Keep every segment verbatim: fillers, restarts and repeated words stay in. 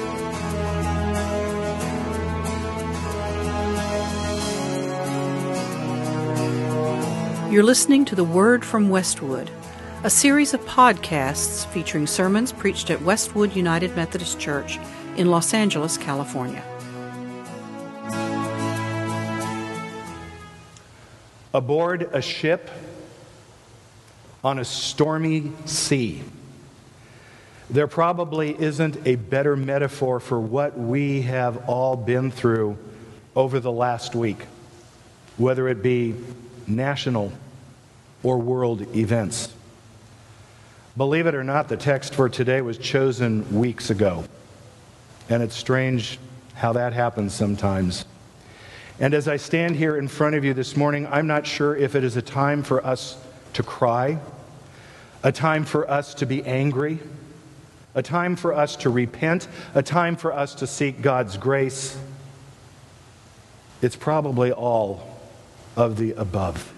You're listening to The Word from Westwood, a series of podcasts featuring sermons preached at Westwood United Methodist Church in Los Angeles, California. Aboard a ship on a stormy sea. There probably isn't a better metaphor for what we have all been through over the last week, whether it be national or world events. Believe it or not, the text for today was chosen weeks ago, and it's strange how that happens sometimes. And as I stand here in front of you this morning, I'm not sure if it is a time for us to cry, a time for us to be angry, a time for us to repent, a time for us to seek God's grace. It's probably all of the above.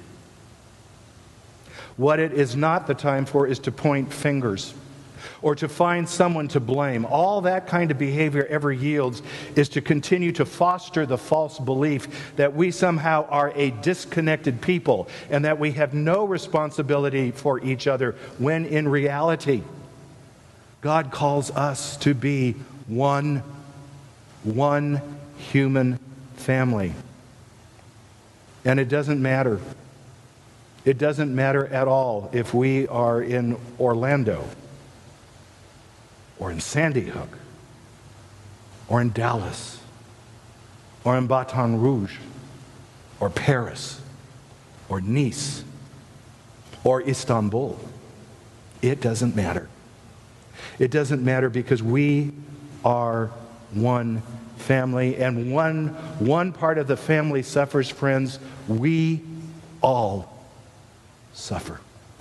What it is not the time for is to point fingers or to find someone to blame. All that kind of behavior ever yields is to continue to foster the false belief that we somehow are a disconnected people and that we have no responsibility for each other, when in reality, God calls us to be one, one human family. And it doesn't matter. It doesn't matter at all if we are in Orlando or in Sandy Hook or in Dallas or in Baton Rouge or Paris or Nice or Istanbul. It doesn't matter. It doesn't matter because we are one family, and one one part of the family suffers, friends, we all suffer.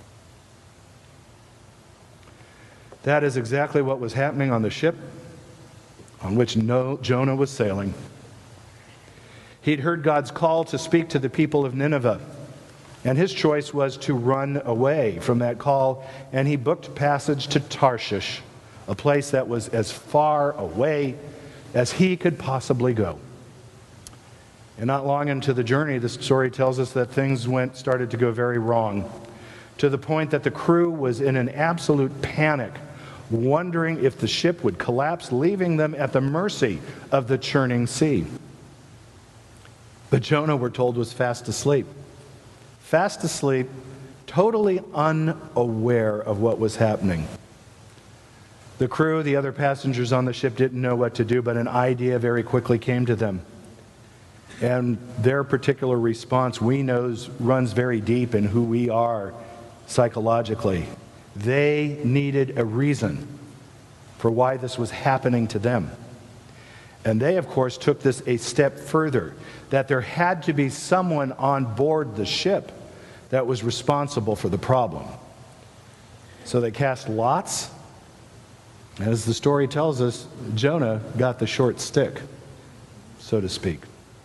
That is exactly what was happening on the ship on which no, Jonah was sailing. He'd heard God's call to speak to the people of Nineveh, and his choice was to run away from that call, and he booked passage to Tarshish, a place that was as far away as he could possibly go. And not long into the journey, the story tells us that things went started to go very wrong, to the point that the crew was in an absolute panic, wondering if the ship would collapse, leaving them at the mercy of the churning sea. But Jonah, we're told, was fast asleep. Fast asleep, totally unaware of what was happening. The crew, the other passengers on the ship, didn't know what to do, but an idea very quickly came to them. And their particular response, we know, runs very deep in who we are psychologically. They needed a reason for why this was happening to them. And they, of course, took this a step further, that there had to be someone on board the ship that was responsible for the problem. So they cast lots. As the story tells us, Jonah got the short stick, so to speak.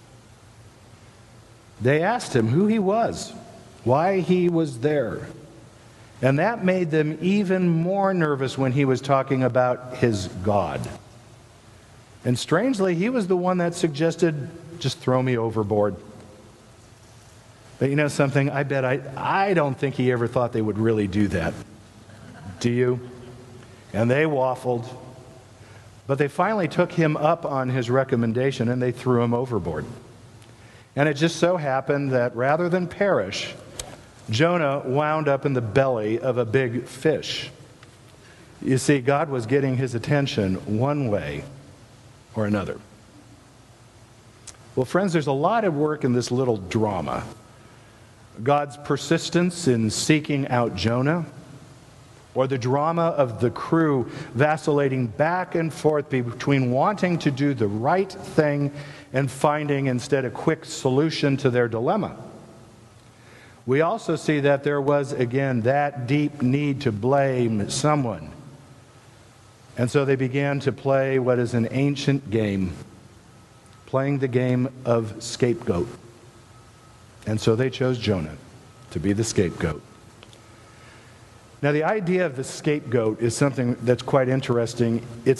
They asked him who he was, why he was there. And that made them even more nervous when he was talking about his God. And strangely, he was the one that suggested, just throw me overboard. But you know something? I bet I, I don't think he ever thought they would really do that. Do you? And they waffled, but they finally took him up on his recommendation and they threw him overboard. And it just so happened that rather than perish, Jonah wound up in the belly of a big fish. You see, God was getting his attention one way or another. Well, friends, there's a lot of work in this little drama. God's persistence in seeking out Jonah, or the drama of the crew vacillating back and forth between wanting to do the right thing and finding instead a quick solution to their dilemma. We also see that there was, again, that deep need to blame someone. And so they began to play what is an ancient game, playing the game of scapegoat. And so they chose Jonah to be the scapegoat. Now, the idea of the scapegoat is something that's quite interesting. It's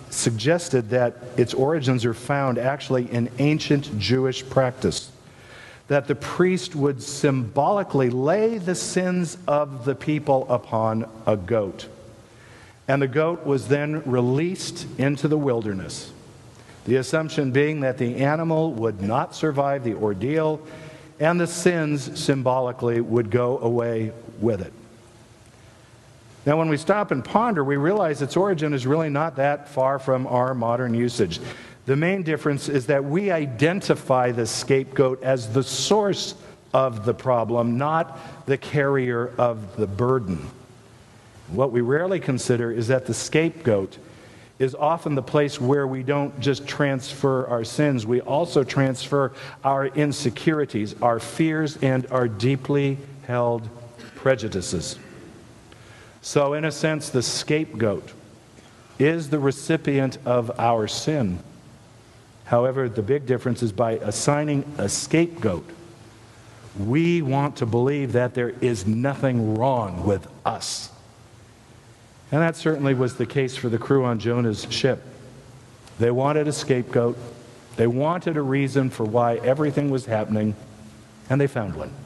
suggested that its origins are found actually in ancient Jewish practice, that the priest would symbolically lay the sins of the people upon a goat. And the goat was then released into the wilderness, the assumption being that the animal would not survive the ordeal and the sins symbolically would go away with it. Now, when we stop and ponder, we realize its origin is really not that far from our modern usage. The main difference is that we identify the scapegoat as the source of the problem, not the carrier of the burden. What we rarely consider is that the scapegoat is often the place where we don't just transfer our sins, we also transfer our insecurities, our fears, and our deeply held prejudices. So, in a sense, the scapegoat is the recipient of our sin. However, the big difference is by assigning a scapegoat, we want to believe that there is nothing wrong with us. And that certainly was the case for the crew on Jonah's ship. They wanted a scapegoat. They wanted a reason for why everything was happening, and they found one.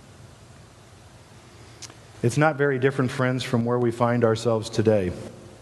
It's not very different, friends, from where we find ourselves today.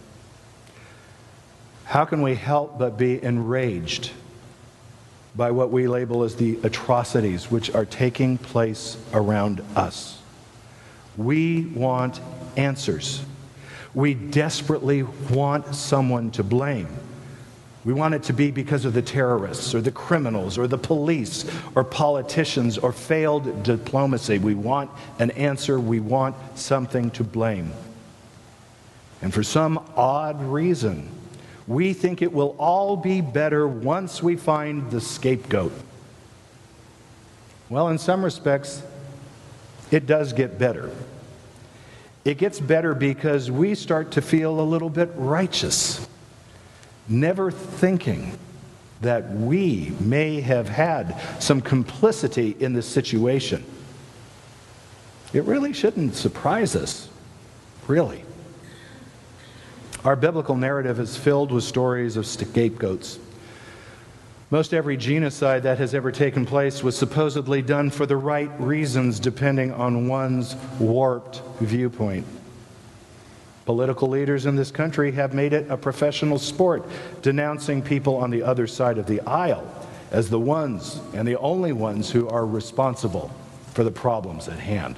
How can we help but be enraged by what we label as the atrocities which are taking place around us? We want answers. We desperately want someone to blame. We want it to be because of the terrorists or the criminals or the police or politicians or failed diplomacy. We want an answer. We want something to blame. And for some odd reason, we think it will all be better once we find the scapegoat. Well, in some respects, it does get better. It gets better because we start to feel a little bit righteous, never thinking that we may have had some complicity in this situation. It really shouldn't surprise us, really. Our biblical narrative is filled with stories of scapegoats. Most every genocide that has ever taken place was supposedly done for the right reasons, depending on one's warped viewpoint. Political leaders in this country have made it a professional sport, denouncing people on the other side of the aisle as the ones and the only ones who are responsible for the problems at hand.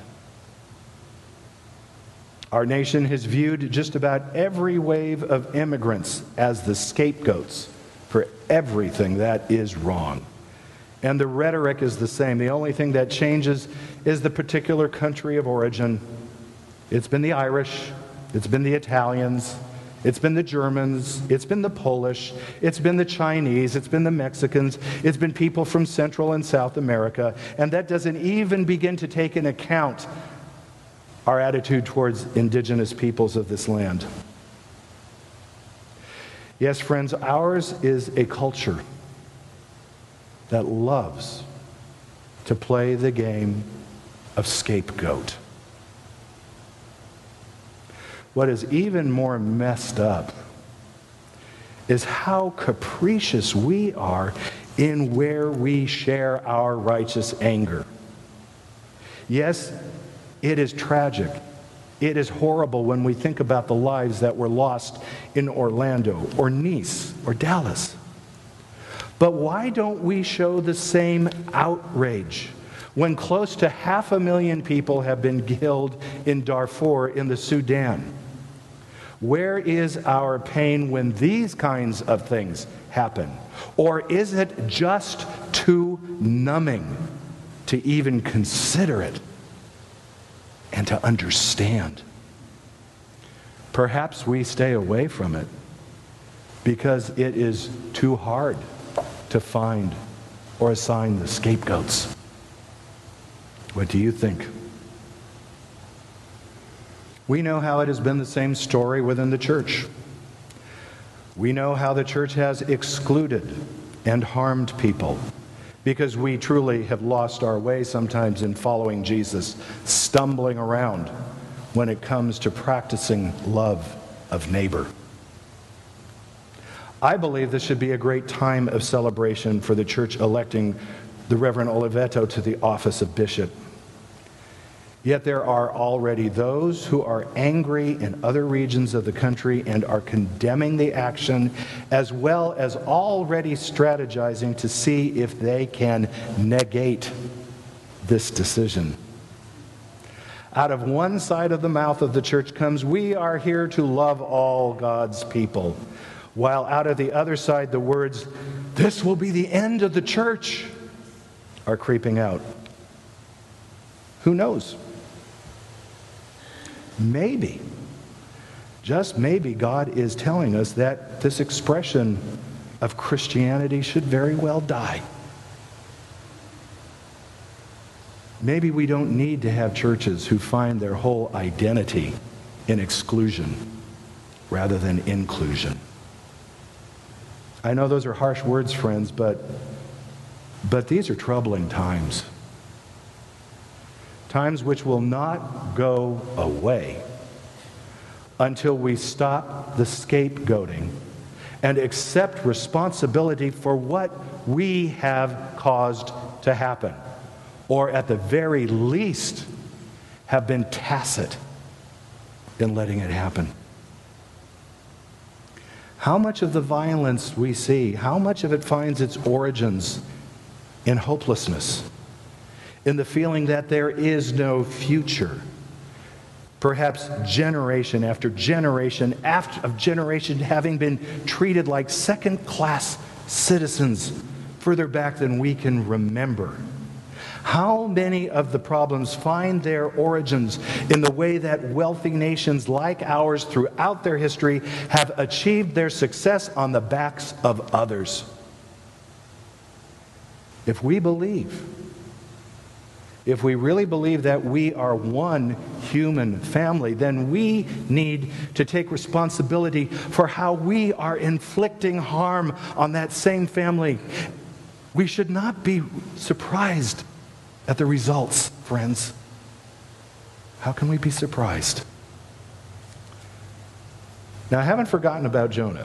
Our nation has viewed just about every wave of immigrants as the scapegoats for everything that is wrong. And the rhetoric is the same. The only thing that changes is the particular country of origin. It's been the Irish, it's been the Italians, it's been the Germans, it's been the Polish, it's been the Chinese, it's been the Mexicans, it's been people from Central and South America, and that doesn't even begin to take into account our attitude towards indigenous peoples of this land. Yes, friends, ours is a culture that loves to play the game of scapegoat. What is even more messed up is how capricious we are in where we share our righteous anger. Yes, it is tragic. It is horrible when we think about the lives that were lost in Orlando or Nice or Dallas. But why don't we show the same outrage when close to half a million people have been killed in Darfur in the Sudan? Where is our pain when these kinds of things happen? Or is it just too numbing to even consider it and to understand? Perhaps we stay away from it because it is too hard to find or assign the scapegoats. What do you think? We know how it has been the same story within the church. We know how the church has excluded and harmed people because we truly have lost our way sometimes in following Jesus, stumbling around when it comes to practicing love of neighbor. I believe this should be a great time of celebration for the church electing the Reverend Oliveto to the office of bishop. Yet there are already those who are angry in other regions of the country and are condemning the action, as well as already strategizing to see if they can negate this decision. Out of one side of the mouth of the church comes, "We are here to love all God's people," while out of the other side the words, "This will be the end of the church," are creeping out. Who knows? Maybe, just maybe, God is telling us that this expression of Christianity should very well die. Maybe we don't need to have churches who find their whole identity in exclusion rather than inclusion. I know those are harsh words, friends, but, but these are troubling times. Times which will not go away until we stop the scapegoating and accept responsibility for what we have caused to happen, or at the very least have been tacit in letting it happen. How much of the violence we see, how much of it finds its origins in hopelessness, in the feeling that there is no future? Perhaps generation after generation after of generation having been treated like second-class citizens further back than we can remember. How many of the problems find their origins in the way that wealthy nations like ours throughout their history have achieved their success on the backs of others? If we believe, if we really believe that we are one human family, then we need to take responsibility for how we are inflicting harm on that same family. We should not be surprised at the results, friends. How can we be surprised? Now, I haven't forgotten about Jonah.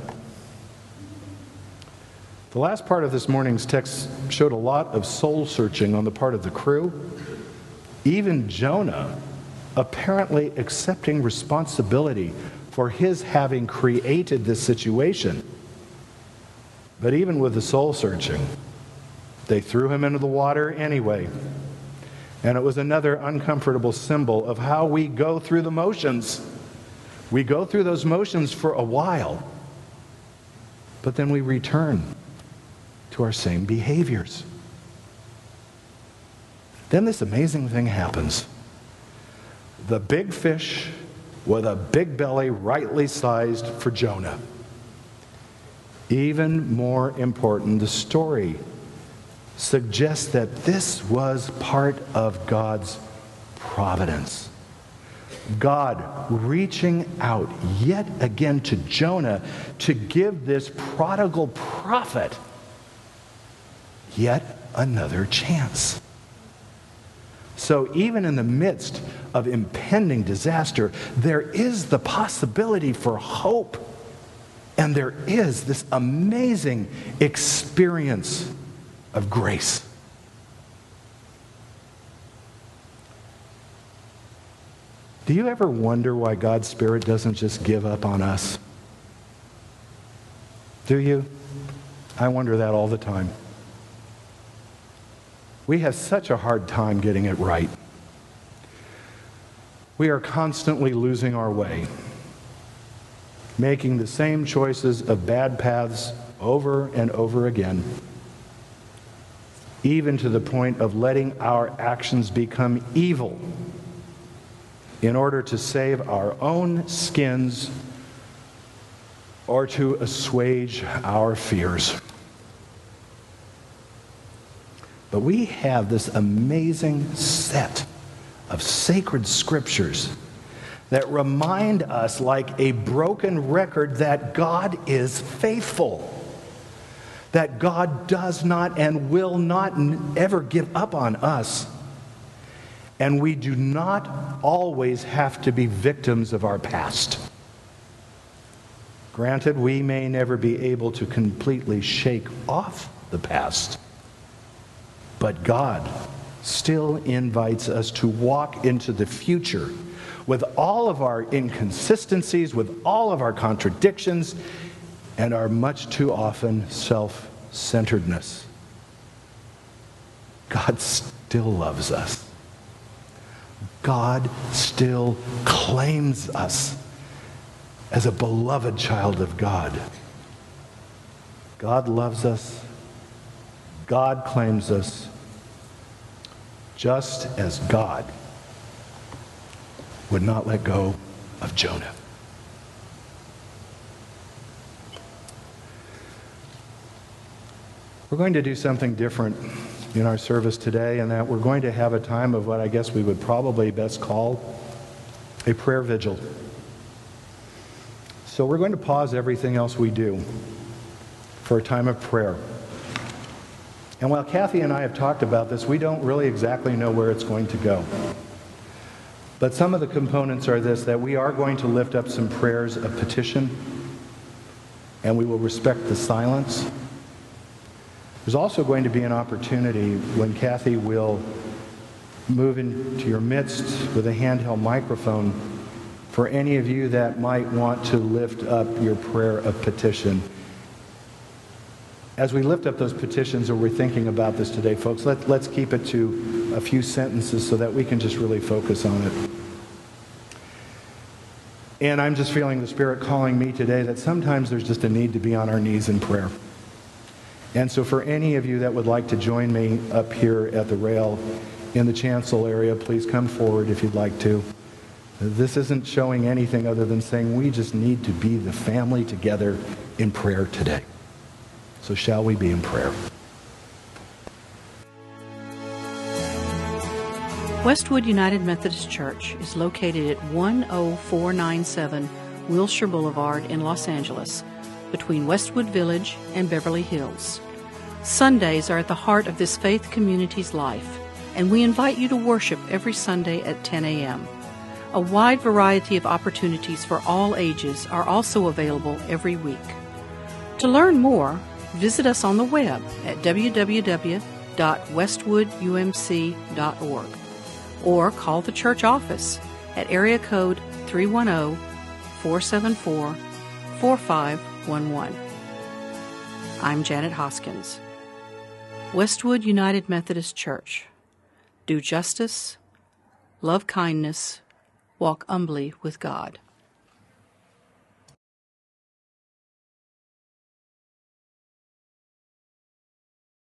The last part of this morning's text showed a lot of soul-searching on the part of the crew. Even Jonah apparently accepting responsibility for his having created this situation. But even with the soul-searching, they threw him into the water anyway. And it was another uncomfortable symbol of how we go through the motions. We go through those motions for a while, but then we return to our same behaviors. Then this amazing thing happens. The big fish with a big belly rightly sized for Jonah. Even more important, the story suggests that this was part of God's providence. God reaching out yet again to Jonah to give this prodigal prophet yet another chance. So even in the midst of impending disaster, there is the possibility for hope. And there is this amazing experience of grace. Do you ever wonder why God's Spirit doesn't just give up on us? Do you? I wonder that all the time. We have such a hard time getting it right. We are constantly losing our way, making the same choices of bad paths over and over again, even to the point of letting our actions become evil in order to save our own skins or to assuage our fears. But we have this amazing set of sacred scriptures that remind us, like a broken record, that God is faithful, that God does not and will not ever give up on us, and we do not always have to be victims of our past. Granted, we may never be able to completely shake off the past, but God still invites us to walk into the future with all of our inconsistencies, with all of our contradictions, and our much too often self-centeredness. God still loves us. God still claims us as a beloved child of God. God loves us. God claims us, just as God would not let go of Jonah. We're going to do something different in our service today, in that we're going to have a time of what I guess we would probably best call a prayer vigil. So we're going to pause everything else we do for a time of prayer. And while Kathy and I have talked about this, we don't really exactly know where it's going to go. But some of the components are this, that we are going to lift up some prayers of petition, and we will respect the silence. There's also going to be an opportunity when Kathy will move into your midst with a handheld microphone for any of you that might want to lift up your prayer of petition. As we lift up those petitions, or we're thinking about this today, folks, let, let's keep it to a few sentences so that we can just really focus on it. And I'm just feeling the Spirit calling me today that sometimes there's just a need to be on our knees in prayer. And so for any of you that would like to join me up here at the rail in the chancel area, please come forward if you'd like to. This isn't showing anything other than saying we just need to be the family together in prayer today. So shall we be in prayer? Westwood United Methodist Church is located at one oh four nine seven Wilshire Boulevard in Los Angeles, between Westwood Village and Beverly Hills. Sundays are at the heart of this faith community's life, and we invite you to worship every Sunday at ten a.m. A wide variety of opportunities for all ages are also available every week. To learn more, visit us on the web at w w w dot westwood u m c dot org or call the church office at area code three one zero, four seven four, four five one one. I'm Janet Hoskins. Westwood United Methodist Church. Do justice, love kindness, walk humbly with God.